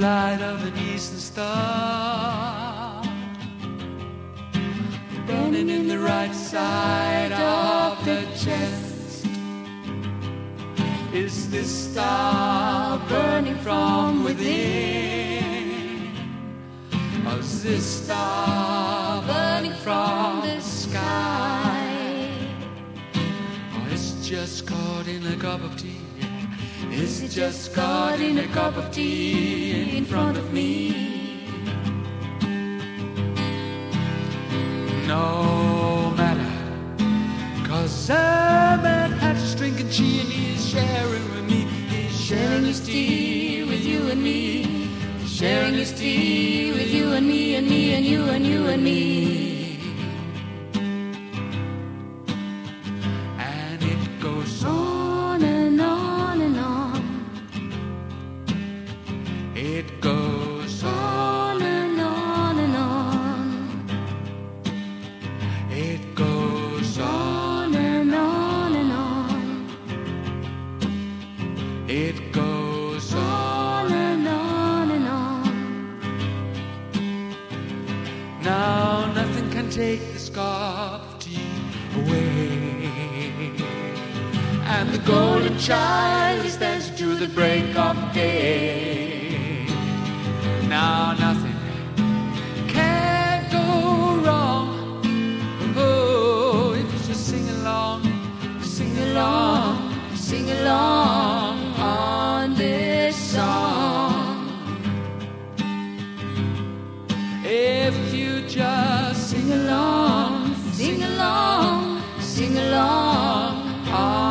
light of an eastern star, burning in the right side of the chest. Is this star burning from within, or is this star burning from the sky? Or is it just caught in a cup of tea? Is it just caught in a cup of tea in front of me? No matter, 'cause I'm at Hatch drinking tea and he's sharing with me. He's sharing his tea with you and me. Sharing his tea with you and me and me and you and you and me. And it goes on and on and on. It goes on and on and on. It goes on and on and on. It goes on and on and on. Now nothing can take this cup of tea away, and the golden child is dancing to the break of day. Now nothing can go wrong. Oh, if you just sing along, sing along, sing along on this song. If you just sing along, sing along, sing along.